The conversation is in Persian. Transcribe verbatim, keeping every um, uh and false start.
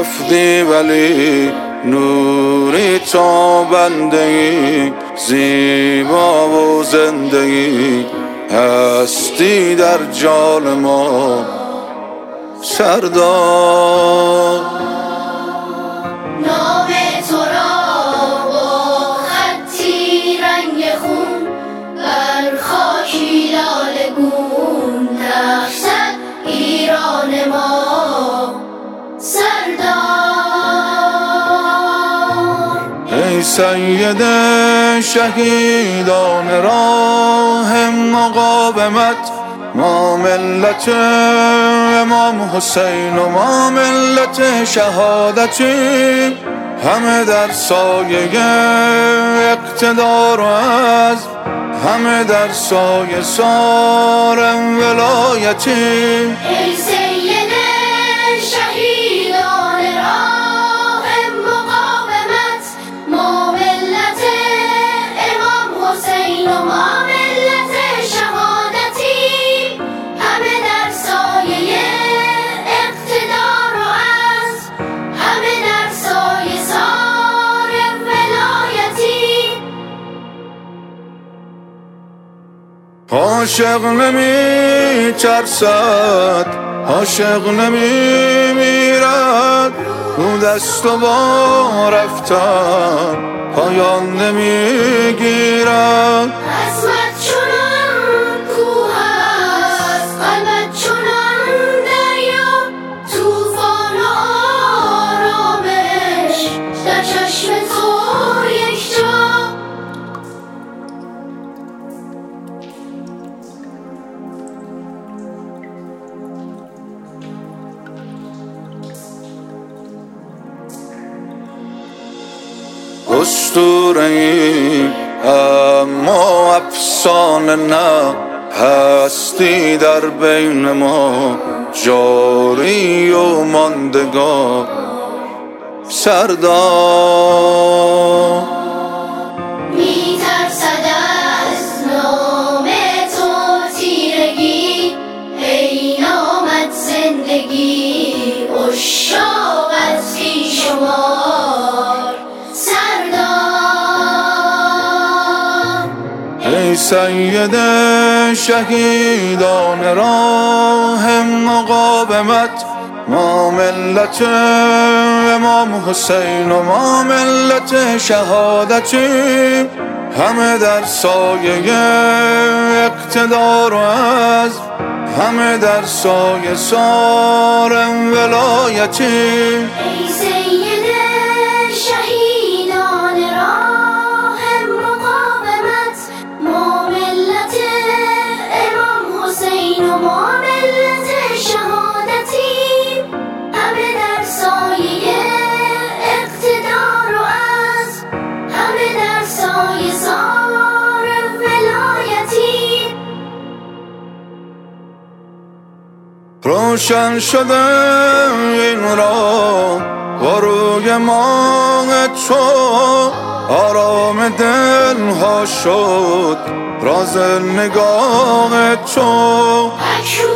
رفتی ولی نوری تا بندگی، زیبا و زندگی هستی در جان ما سردار. نام تو را با خطی رنگ خون بر خاکی لاله گون نقشت ایران ما سردار. ای سید شهیدان راه مقاومت، ما ملت امام حسین و ما ملت شهادتیم، همه در سایه اقتدار و عزم، همه در سایه سارم ولایتیم. ای سید شهیدان راه مقاومت، ما ملت امام حسین و ما ملت شهادتیم، همه در سایه اقتدار و عزم، همه در سایه سار ولایتیم. عاشق نمی ترسد، عاشق نمی میرد، او دست و با رفتن پایان نمی گیرد. عزمت چنان کوه است، قلبت چنان دریا، طوفان و آرامش در چشم تو یکجا. اسطوره‌ایم اما افسانه نه، هستی در بین ما جاری و ماندگار سردار. می ترسد از نام تو تیرگی، ای نامت زندگی عشاق از خویش شمار سردار. ای سید شهیدان راه مقاومت، ما ملت امام حسین و ما ملت شهادتیم، همه در سایه اقتدار و عزم، همه در سایه سارم ولایتیم. ای سید شهیدان راه مقاومت، ما ملت امام حسین و ما ملت شهادتیم، همه در سایه اقتدار و عزم، همه در سایه سار ولایتیم. روشن شده این راه با روی ماه تو، آرام دلها شد راز نگاه تو.